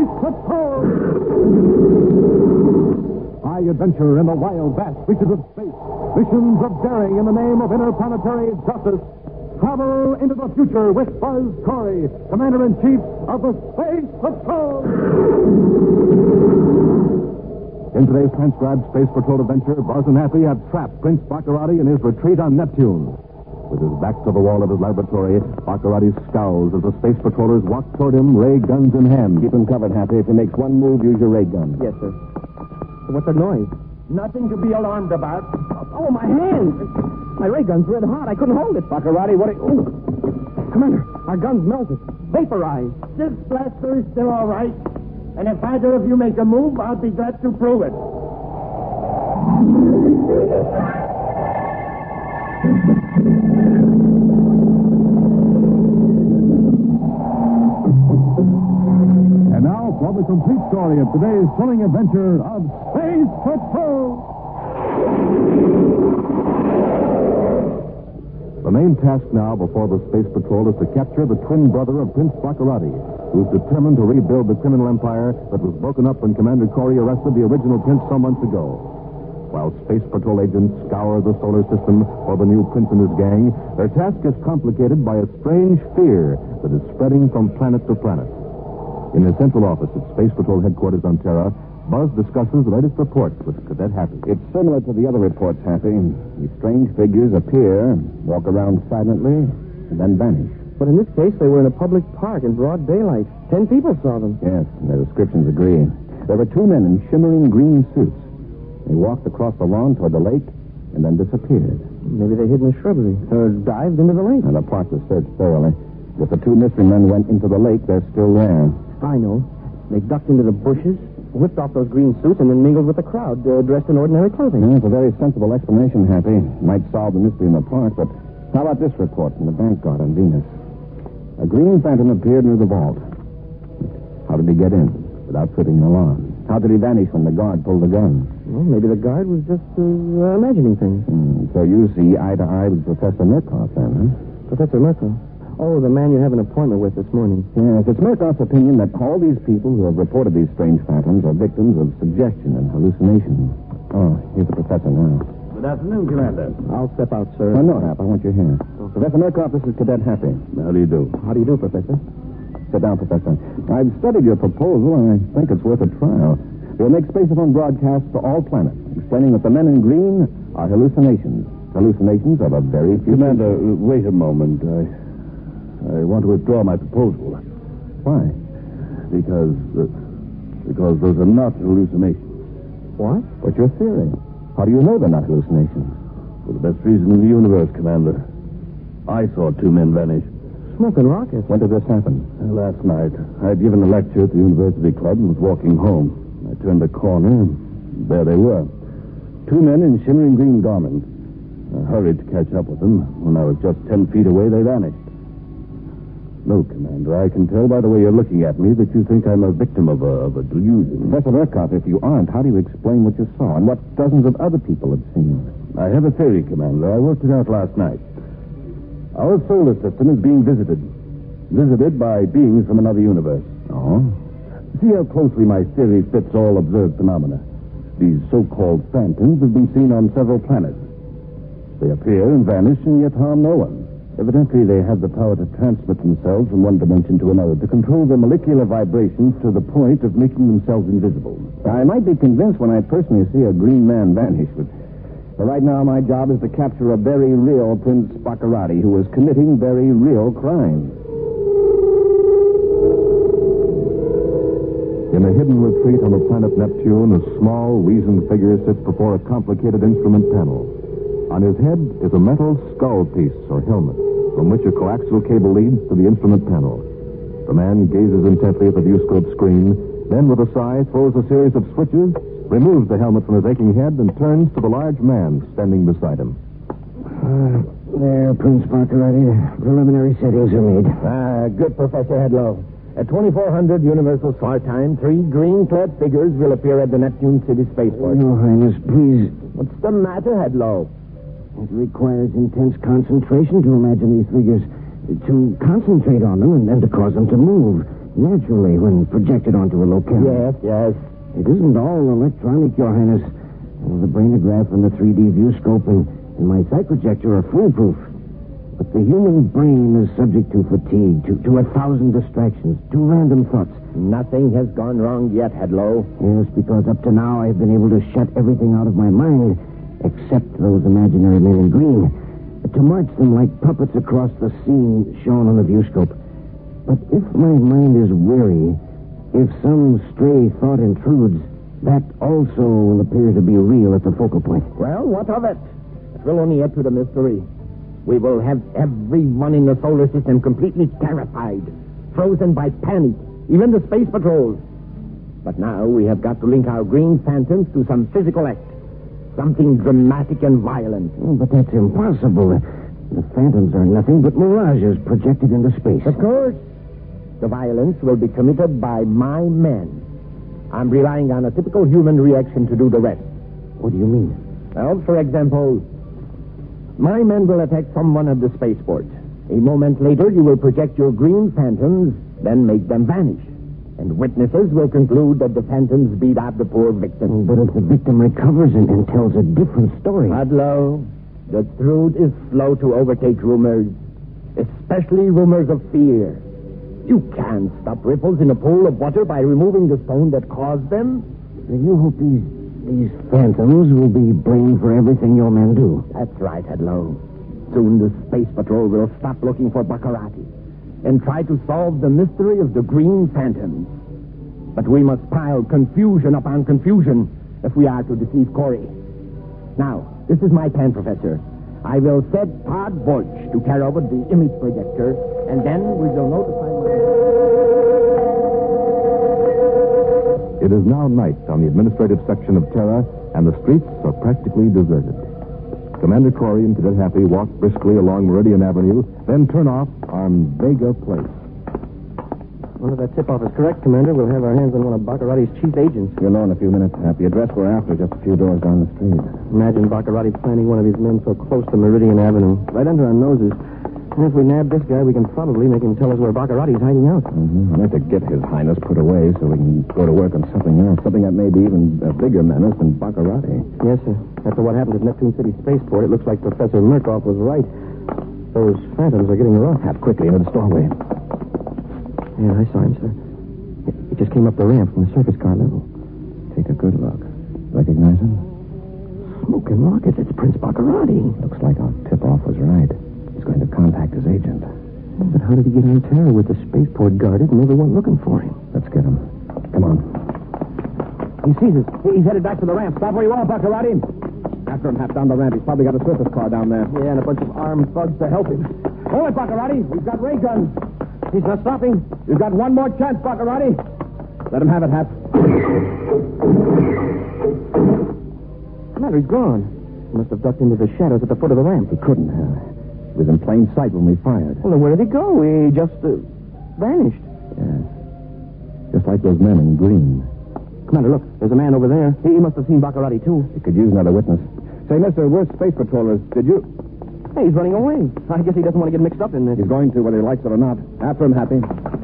Space Patrol! High adventure in the wild, vast reaches of space. Missions of daring in the name of interplanetary justice. Travel into the future with Buzz Corey, Commander-in-Chief of the Space Patrol. In today's transcribed Space Patrol adventure, Buzz and Happy have trapped Prince Baccarati in his retreat on Neptune. With his back to the wall of his laboratory, Baccarati scowls as the Space Patrollers walk toward him, ray guns in hand. Keep him covered, Happy. If he makes one move, use your ray gun. Yes, sir. What's that noise? Nothing to be alarmed about. Oh, my hand! My ray gun's red hot. I couldn't hold it. Baccarati, what are you... Oh. Commander, our gun's melted. Vaporized. This blaster is still all right. And if either of you make a move, I'll be glad to prove it. And now for the complete story of today's thrilling adventure of Space Patrol. The main task now before the Space Patrol is to capture the twin brother of Prince Baccarati, who's determined to rebuild the criminal empire that was broken up when Commander Corey arrested the original prince some months ago. While Space Patrol agents scour the solar system for the new prince and his gang, their task is complicated by a strange fear that is spreading from planet to planet. In the central office at Space Patrol headquarters on Terra, Buzz discusses the latest reports with Cadet Happy. It's similar to the other reports, Happy. These strange figures appear, walk around silently, and then vanish. But in this case, they were in a public park in broad daylight. 10 people saw them. Yes, and their descriptions agree. There were two men in shimmering green suits. They walked across the lawn toward the lake and then disappeared. Maybe they hid in the shrubbery or dived into the lake. And the park was searched thoroughly. If the two mystery men went into the lake, they're still there. I know. They ducked into the bushes, whipped off those green suits, and then mingled with the crowd, dressed in ordinary clothing. It's a very sensible explanation, Happy. Might solve the mystery in the park, but how about this report from the bank guard on Venus? A green phantom appeared near the vault. How did he get in without tripping an alarm? How did he vanish when the guard pulled the gun? Well, maybe the guard was just imagining things. So you see eye to eye with Professor Murkoff, then, huh? Professor Murkoff? Oh, the man you have an appointment with this morning. Yes, it's Murkoff's opinion that all these people who have reported these strange phantoms are victims of suggestion and hallucination. Oh, here's the professor now. Good afternoon, Commander. I'll step out, sir. Oh, no, Hap, I want you here. Professor Murkoff, this is Cadet Happy. How do you do? How do you do, Professor? Sit down, Professor. I've studied your proposal, and I think it's worth a trial. We'll make spacephone broadcasts to all planets, explaining that the men in green are hallucinations. Hallucinations of a very few... Commander, wait a moment. I want to withdraw my proposal. Why? Because those are not hallucinations. What? What's your theory? How do you know they're not hallucinations? For the best reason in the universe, Commander. I saw two men vanish. Smoking rockets. When did this happen? Last night. I had given a lecture at the University Club and was walking home. I turned a corner, and there they were. Two men in shimmering green garments. I hurried to catch up with them. When I was just 10 feet away, they vanished. No, Commander, I can tell by the way you're looking at me that you think I'm a victim of a delusion. Professor Murkoff, if you aren't, how do you explain what you saw and what dozens of other people have seen? I have a theory, Commander. I worked it out last night. Our solar system is being visited. Visited by beings from another universe. Oh? See how closely my theory fits all observed phenomena. These so-called phantoms have been seen on several planets. They appear and vanish and yet harm no one. Evidently, they have the power to transmit themselves from one dimension to another, to control their molecular vibrations to the point of making themselves invisible. I might be convinced when I personally see a green man vanish, but right now my job is to capture a very real Prince Baccarati who is committing very real crimes. In a hidden retreat on the planet Neptune, a small, weazened figure sits before a complicated instrument panel. On his head is a metal skull piece or helmet, from which a coaxial cable leads to the instrument panel. The man gazes intently at the viewscope screen, then with a sigh throws a series of switches, removes the helmet from his aching head, and turns to the large man standing beside him. There, Prince Baccarati. Preliminary settings are made. Good, Professor Hedlow. At 2400 Universal Star Time, 3 green-clad figures will appear at the Neptune City spaceport. Your Highness, please. What's the matter, Hedlow? It requires intense concentration to imagine these figures, to concentrate on them and then to cause them to move. naturally when projected onto a locale. Yes, yes. It isn't all electronic, Your Highness. The brainograph and the 3D viewscope and my psychojector are foolproof. But the human brain is subject to fatigue, to 1,000 distractions, to random thoughts. Nothing has gone wrong yet, Hadlow. Yes, because up to now I've been able to shut everything out of my mind, except those imaginary men in green, to march them like puppets across the scene shown on the viewscope. But if my mind is weary, if some stray thought intrudes, that also will appear to be real at the focal point. Well, what of it? It will only add to the mystery. We will have everyone in the solar system completely terrified, frozen by panic, even the space patrols. But now we have got to link our green phantoms to some physical act, something dramatic and violent. Oh, but that's impossible. The phantoms are nothing but mirages projected into space. Of course. The violence will be committed by my men. I'm relying on a typical human reaction to do the rest. What do you mean? Well, for example, my men will attack someone at the spaceport. A moment later, you will project your green phantoms, then make them vanish. And witnesses will conclude that the phantoms beat up the poor victim. But if the victim recovers and tells a different story... Hadlow, the truth is slow to overtake rumors, especially rumors of fear. You can't stop ripples in a pool of water by removing the stone that caused them. Then you hope these phantoms will be blamed for everything your men do. That's right, Hadlow. Soon the Space Patrol will stop looking for Baccarati and try to solve the mystery of the green phantoms. But we must pile confusion upon confusion if we are to deceive Corey. Now, this is my plan, Professor. I will set Todd Borch to carry over the image projector, and then we will notify... It is now night on the administrative section of Terra, and the streets are practically deserted. Commander Corey and Cadet Happy walk briskly along Meridian Avenue, then turn off on Vega Place. Well, if that tip-off is correct, Commander, we'll have our hands on one of Baccarati's chief agents. You'll know in a few minutes, Happy. Address we're after, just a few doors down the street. Imagine Baccarati planting one of his men so close to Meridian Avenue, right under our noses. And if we nab this guy, we can probably make him tell us where Baccarati's hiding out. I'd like to get His Highness put away so we can go to work on something else. Something that may be even a bigger menace than Baccarati. Yes, sir. After what happened at Neptune City Spaceport, it looks like Professor Murkoff was right. Those phantoms are getting rough. Hap, quickly into the doorway. Yeah, I saw him, sir. He just came up the ramp from the surface car level. Take a good look. Recognize him? Smoking rockets. It's Prince Baccarati. Looks like our tip-off was right. He's going to contact his agent. But how did he get on Terra with the spaceport guarded and everyone looking for him? Let's get him. Come on. He sees us. He's headed back to the ramp. Stop where you are, Baccarati. After him, half down the ramp. He's probably got a surface car down there. Yeah, and a bunch of armed thugs to help him. Hold it, Baccarati. We've got ray guns. He's not stopping. You've got one more chance, Baccarati. Let him have it, Hap. Commander, he's gone. He must have ducked into the shadows at the foot of the ramp. He couldn't have. He was in plain sight when we fired. Well, then where did he go? He just vanished. Yes. Just like those men in green. Commander, look. There's a man over there. He must have seen Baccarati, too. He could use another witness. Say, mister, we're space patrollers. Did you... Hey, he's running away. I guess he doesn't want to get mixed up in this. He's going to, whether he likes it or not. After him, Happy.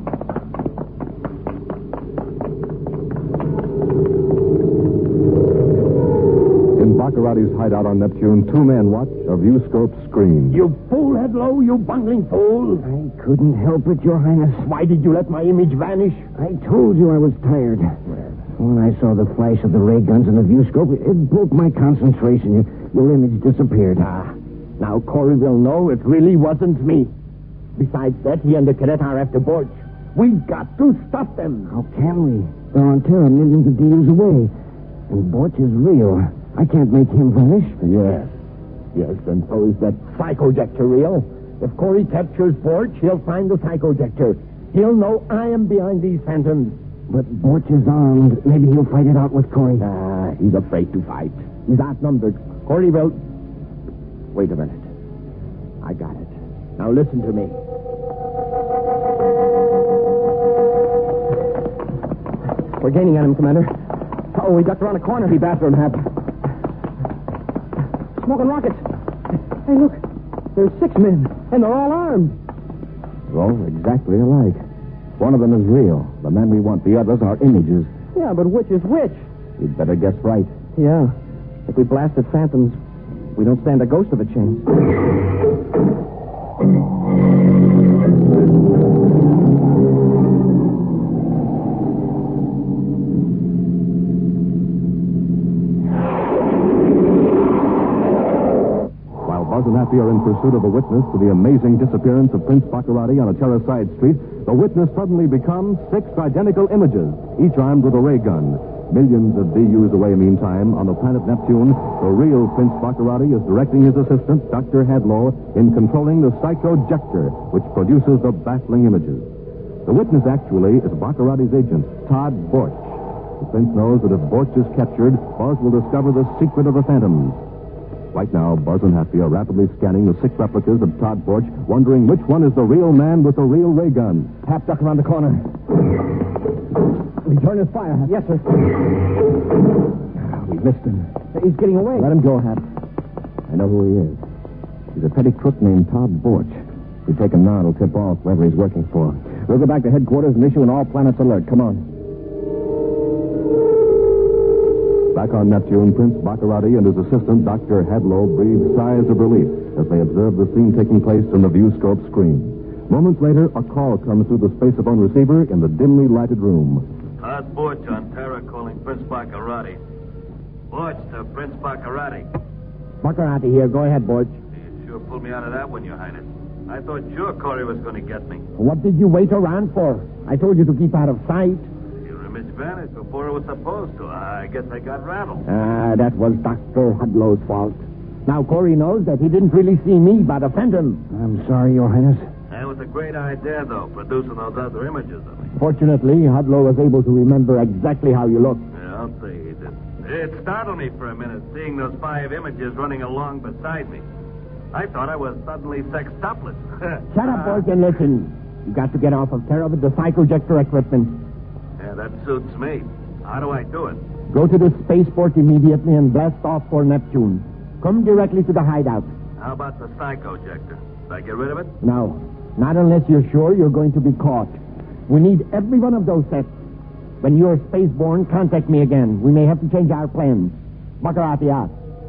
In Baccarati's hideout on Neptune, two men watch a viewscope screen. You fool, Hadlow, you bungling fool. I couldn't help it, Your Highness. Why did you let my image vanish? I told you I was tired. When I saw the flash of the ray guns and the viewscope, it broke my concentration. Your image disappeared. Now Corey will know it really wasn't me. Besides that, he and the cadet are after Borch. We've got to stop them. How can we? They're on Terra millions of DUs away. And Borch is real. I can't make him vanish. Yes. Yes, and so is that psychojector real. If Corey captures Borch, he'll find the psychojector. He'll know I am behind these phantoms. But Borch is armed. Maybe he'll fight it out with Corey. He's afraid to fight. He's outnumbered. Corey will... Wait a minute. I got it. Now listen to me. We're gaining on him, Commander. Oh, we ducked around a corner. Keep after him, Hap. Smoking rockets. Hey, look. There's 6 men, and they're all armed. They're all exactly alike. One of them is real. The men we want. The others are images. Yeah, but which is which? You'd better guess right. Yeah. If we blasted phantoms, we don't stand a ghost of a chance. While Buzz and Happy are in pursuit of a witness to the amazing disappearance of Prince Baccarati on a Terra side street, the witness suddenly becomes 6 identical images, each armed with a ray gun. Millions of VUs away, meantime, on the planet Neptune, the real Prince Baccarati is directing his assistant, Dr. Hadlow, in controlling the psychojector, which produces the baffling images. The witness actually is Baccarati's agent, Todd Borch. The Prince knows that if Borch is captured, Buzz will discover the secret of the phantoms. Right now, Buzz and Happy are rapidly scanning the 6 replicas of Todd Borch, wondering which one is the real man with the real ray gun. Hap, duck around the corner. Return his fire, Hap. Yes, sir. We missed him. He's getting away. Let him go, Hap. I know who he is. He's a petty crook named Todd Borch. If we take him now, it'll tip off whoever he's working for. We'll go back to headquarters and issue an all-planets alert. Come on. Back on Neptune, Prince Baccarati and his assistant, Dr. Hadlow, breathe sighs of relief as they observe the scene taking place on the viewscope screen. Moments later, a call comes through the spacephone receiver in the dimly lighted room. Todd Borch on Terra calling Prince Baccarati. Borch to Prince Baccarati. Baccarati here. Go ahead, Borch. You sure pulled me out of that one, Your Highness. I thought sure Corey was going to get me. What did you wait around for? I told you to keep out of sight. You were mismanaged before I was supposed to. I guess I got rattled. That was Dr. Hadlow's fault. Now Corey knows that he didn't really see me, but a phantom. I'm sorry, Your Highness. That was a great idea, though, producing those other images of me. Fortunately, Hadlow was able to remember exactly how you looked. Yeah, I'll say he did. It startled me for a minute, seeing those 5 images running along beside me. I thought I was suddenly sextupled. Shut up, Borch, and listen. You got to get off of Terra with the psychojector equipment. Yeah, that suits me. How do I do it? Go to the spaceport immediately and blast off for Neptune. Come directly to the hideout. How about the psychojector? Did I get rid of it? No, not unless you're sure you're going to be caught. We need every one of those sets. When you're spaceborne, contact me again. We may have to change our plans. Baccarati out.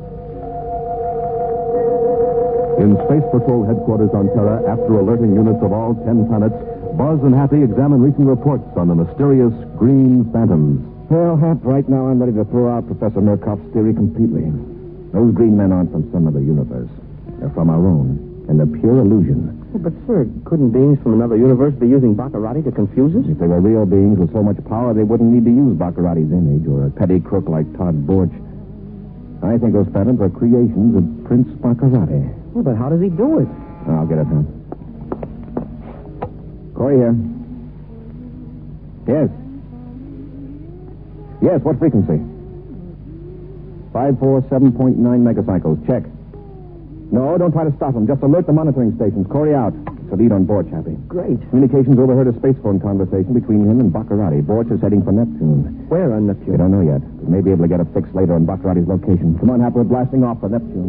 In Space Patrol headquarters on Terra, after alerting units of all 10 planets, Buzz and Happy examine recent reports on the mysterious green phantoms. Well, Hap, right now I'm ready to throw out Professor Murkoff's theory completely. Those green men aren't from some other universe. They're from our own, and they're pure illusion. Oh, but, sir, couldn't beings from another universe be using Baccarati to confuse us? If they were real beings with so much power, they wouldn't need to use Baccarati's image or a petty crook like Todd Borch. I think those phantoms are creations of Prince Baccarati. Well, but how does he do it? I'll get it, Hap. Corey here. Yes. Yes, what frequency? 547.9 megacycles. Check. No, don't try to stop him. Just alert the monitoring stations. Corey out. It's a lead on Borch, Happy. Great. Communications overheard a spacephone conversation between him and Baccarati. Borch is heading for Neptune. Where on We Neptune? don't know yet. We may be able to get a fix later on Baccarati's location. Come on, Happy. We're blasting off for Neptune.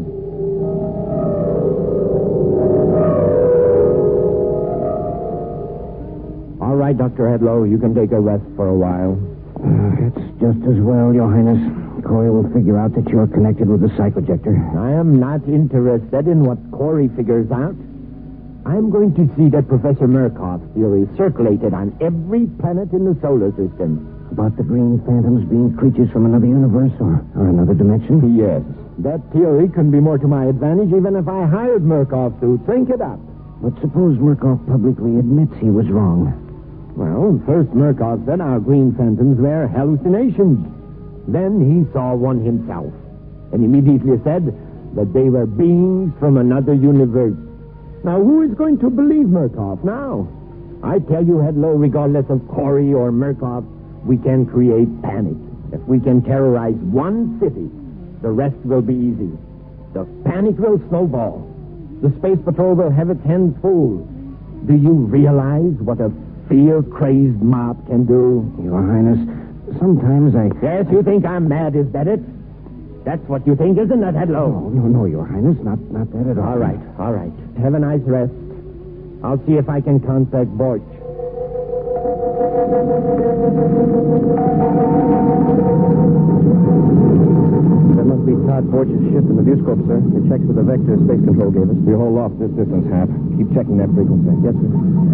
All right, Dr. Hadlow, you can take a rest for a while. It's just as well, Your Highness. Corey will figure out that you're connected with the psychojector. I am not interested in what Corey figures out. I'm going to see that Professor Murkoff's theory circulated on every planet in the solar system. About the green phantoms being creatures from another universe or another dimension? Yes. That theory can be more to my advantage even if I hired Murkoff to think it up. But suppose Murkoff publicly admits he was wrong. Well, first Murkoff said our green phantoms were hallucinations. Then he saw one himself and immediately said that they were beings from another universe. Now, who is going to believe Murkoff now? I tell you, Hadlow, regardless of Corey or Murkoff, we can create panic. If we can terrorize one city, the rest will be easy. The panic will snowball. The Space Patrol will have its hands full. Do you realize what a fear-crazed mob can do? Your Highness, sometimes I... Yes, you think I'm mad, is that it? That's what you think, isn't it, Hadlow? No, Your Highness, not that at all. All right. Have a nice rest. I'll see if I can contact Borch. That must be Todd Borch's ship in the viewscope, sir. It checks with the vector Space Control gave us. We hold off this distance, Hap. Keep checking that frequency. Yes, sir.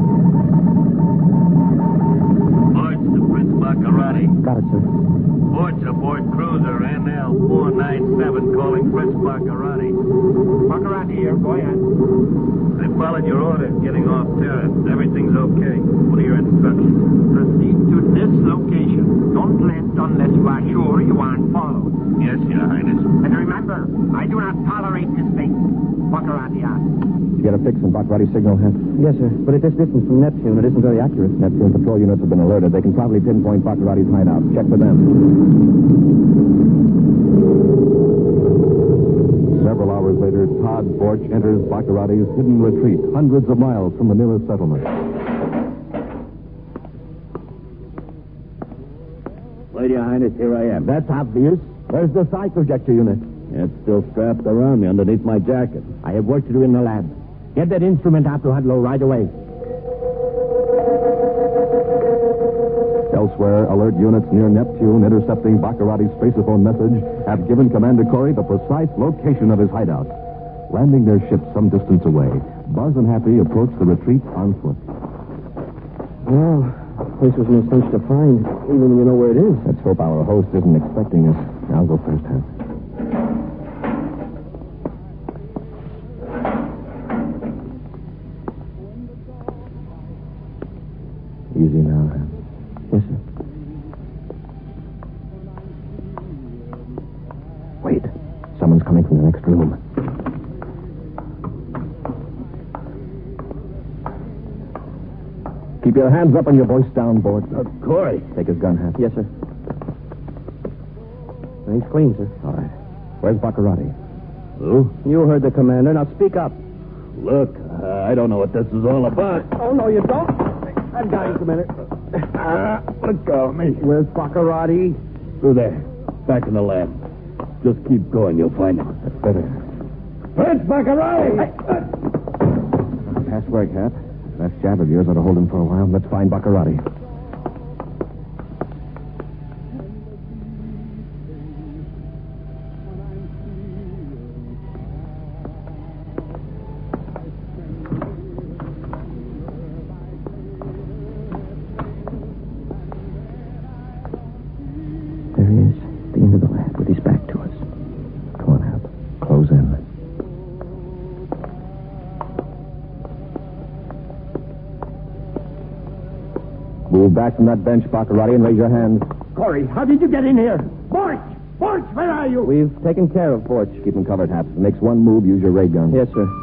Borch to Prince Baccarati. Got it, sir. Borch aboard cruiser NL 497 calling Prince Baccarati. Baccarati here. Go ahead. I followed your orders getting off turret. Everything's okay. What are your instructions? Proceed to this location. Don't land unless you are sure you aren't followed. Yes, Your Highness. And remember, I do not tolerate mistakes. Baccarati asked. You get a fix on Baccarati's signal, Hap? Yes, sir. But at this distance from Neptune, it isn't very accurate. Neptune patrol units have been alerted. They can probably pinpoint Baccarati's hideout. Check with them. Several hours later, Todd Borch enters Baccarati's hidden retreat, hundreds of miles from the nearest settlement. Well, Your Highness, here I am. That's obvious. Where's the side projector unit? It's still strapped around me underneath my jacket. I have work to do in the lab. Get that instrument out to Hudlow right away. Elsewhere, alert units near Neptune intercepting Baccarati's spaceophone message have given Commander Corey the precise location of his hideout. Landing their ship some distance away, Buzz and Happy approach the retreat on foot. Well, the place was no cinch to find, even when you know where it is. Let's hope our host isn't expecting us. I'll go first, Hap. Easy now, Hap. Yes, sir. Wait. Someone's coming from the next room. Keep your hands up and your voice down, Borch. Corey. Take his gun, Hap. Yes, sir. He's clean, sir. All right. Where's Baccarati? Who? You heard the commander. Now speak up. Look, I don't know what this is all about. Oh, no, you don't. I've got him, Commander. Let go of me. Where's Baccarati? Through there. Back in the lab. Just keep going. You'll find him. That's better. Prince Baccarati! Past work, Hap. That jab of yours ought to hold him for a while. Let's find Baccarati. There he is, at the end of the lab, with his back to us. Come on, Hap. Close in. Move back from that bench, Baccarati, and raise your hands. Corey, how did you get in here? Borch! Borch, where are you? We've taken care of Borch. Keep him covered, Hap. If it makes one move, use your ray gun. Yes, sir.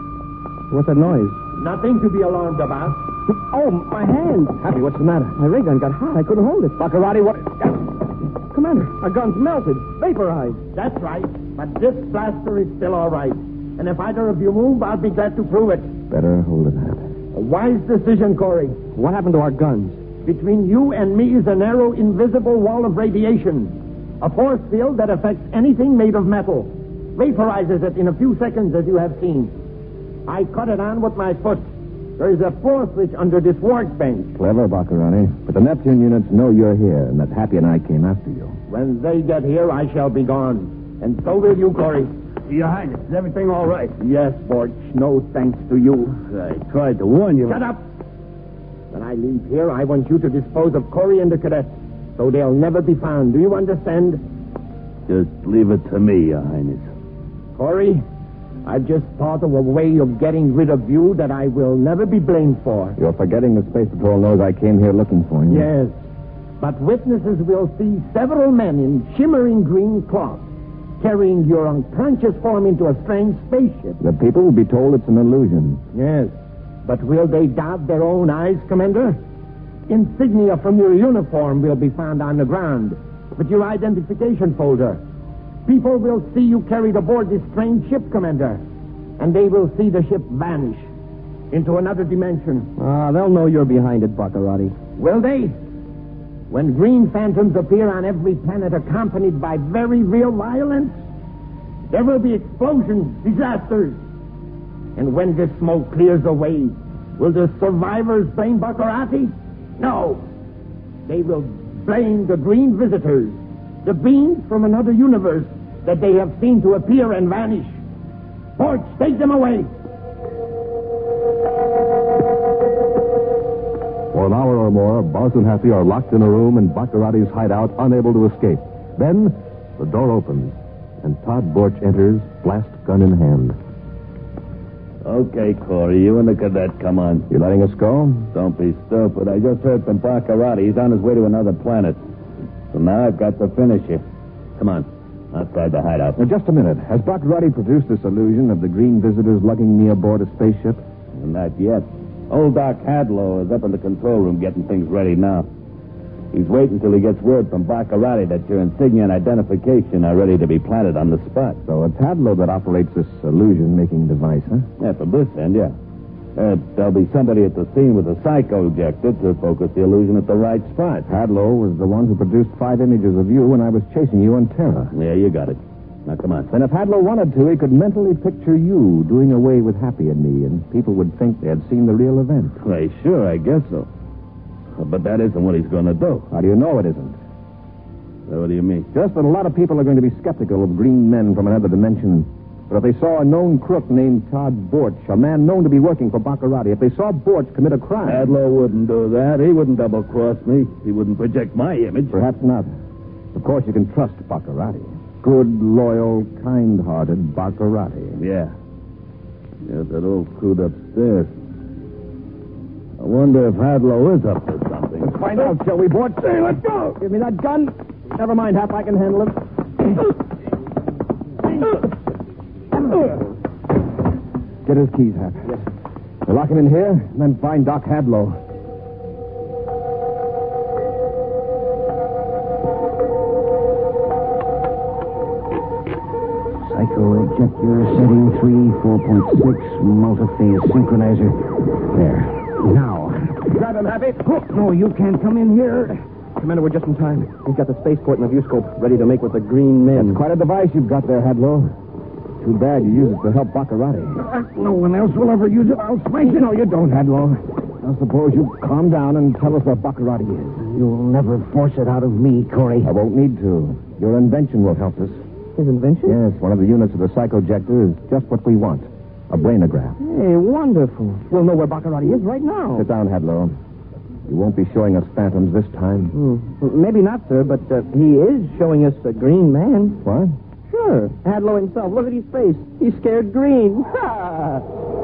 What's that noise? Nothing to be alarmed about. Oh, my hand. Happy, what's the matter? My ray gun got hot. I couldn't hold it. Baccarati, what? Commander, our gun's melted. Vaporized. That's right. But this blaster is still all right. And if either of you move, I'll be glad to prove it. Better hold it, Hap. A wise decision, Corey. What happened to our guns? Between you and me is a narrow, invisible wall of radiation. A force field that affects anything made of metal. Vaporizes it in a few seconds, as you have seen. I cut it on with my foot. There is a floor switch under this workbench. Clever, Baccarati. But the Neptune units know you're here, and that Happy and I came after you. When they get here, I shall be gone. And so will you, Corey. Your Highness, is everything all right? Yes, Borch. No thanks to you. I tried to warn you. Shut up! When I leave here, I want you to dispose of Corey and the cadets, so they'll never be found. Do you understand? Just leave it to me, Your Highness. Corey, I've just thought of a way of getting rid of you that I will never be blamed for. You're forgetting the Space Patrol knows I came here looking for you. Yes, but witnesses will see several men in shimmering green cloth carrying your unconscious form into a strange spaceship. The people will be told it's an illusion. Yes, but will they doubt their own eyes, Commander? Insignia from your uniform will be found on the ground with your identification folder. People will see you carried aboard this strange ship, Commander, and they will see the ship vanish into another dimension. They'll know you're behind it, Baccarati. Will they? When green phantoms appear on every planet accompanied by very real violence, there will be explosions, disasters. And when this smoke clears away, will the survivors blame Baccarati? No. They will blame the green visitors, the beings from another universe that they have seen to appear and vanish. Porch, take them away. For an hour or more, Buzz and Happy are locked in a room in Baccarati's hideout, unable to escape. Then, the door opens, and Todd Borch enters, blast gun in hand. Okay, Corey, you and the cadet, come on. You letting us go? Don't be stupid. I just heard from Baccarati. He's on his way to another planet. So now I've got to finish you. Come on, outside the hideout. Now, just a minute. Has Baccarati produced this illusion of the green visitors lugging me aboard a spaceship? Not yet. Old Doc Hadlow is up in the control room getting things ready now. He's waiting till he gets word from Baccarati that your insignia and identification are ready to be planted on the spot. So it's Hadlow that operates this illusion-making device, huh? Yeah, from this end, yeah. There'll be somebody at the scene with a psycho ejector to focus the illusion at the right spot. Hadlow was the one who produced 5 images of you when I was chasing you on Terra. Yeah, you got it. Now, come on. Then if Hadlow wanted to, he could mentally picture you doing away with Happy and me, and people would think they had seen the real event. Why, sure, I guess so. But that isn't what he's going to do. How do you know it isn't? What do you mean? Just that a lot of people are going to be skeptical of green men from another dimension. But if they saw a known crook named Todd Borch, a man known to be working for Baccarati, if they saw Borch commit a crime... Hadlow wouldn't do that. He wouldn't double-cross me. He wouldn't project my image. Perhaps not. Of course, you can trust Baccarati. Good, loyal, kind-hearted Baccarati. Yeah. Yeah, that old coot upstairs. I wonder if Hadlow is up to something. Let's find out, shall we, Borch? Hey, let's go! Give me that gun. Never mind, Hap, I can handle it. Get his keys, Hap. Yes. We'll lock him in here, and then find Doc Hadlow. Psycho ejector setting 3, 4.6, multi-phase synchronizer. There. Now. Grab him, Happy. No, you can't come in here. Commander, we're just in time. He's got the spaceport and the viewscope ready to make with the green men. That's quite a device you've got there, Hadlow. Too bad you use it to help Baccarati. No one else will ever use it. I'll smash it. No, you don't, Hadlow. Now, suppose you calm down and tell us where Baccarati is. You'll never force it out of me, Corey. I won't need to. Your invention will help us. His invention? Yes, one of the units of the psychojector is just what we want. A brainograph. Hey, wonderful. We'll know where Baccarati is right now. Sit down, Hadlow. You won't be showing us phantoms this time. Maybe not, sir, but he is showing us a green man. What? Sure. Hadlow himself. Look at his face. He's scared green. Ha!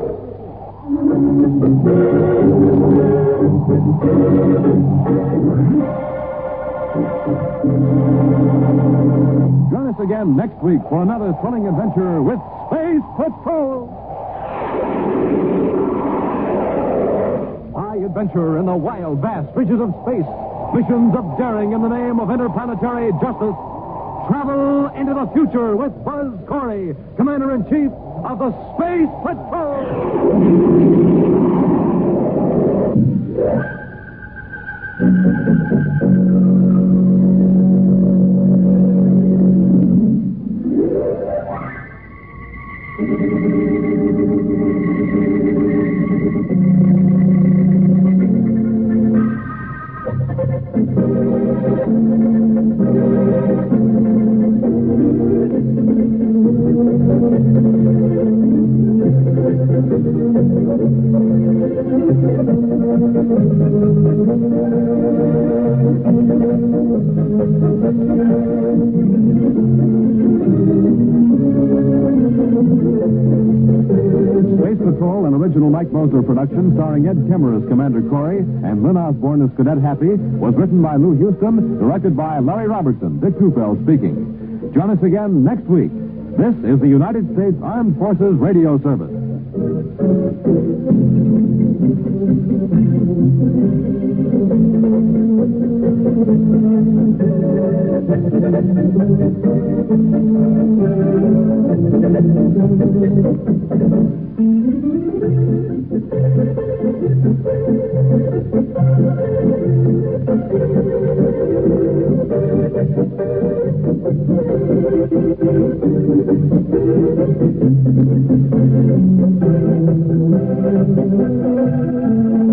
Join us again next week for another thrilling adventure with Space Patrol. High adventure in the wild, vast reaches of space. Missions of daring in the name of interplanetary justice. Travel into the future with Buzz Corey, Commander-in-Chief of the Space Patrol. Patrol, an original Mike Moser production starring Ed Kemmer as Commander Corey and Lynn Osborne as Cadet Happy, was written by Lou Houston, directed by Larry Robertson. Dick Tufeld speaking. Join us again next week. This is the United States Armed Forces Radio Service. Thank you.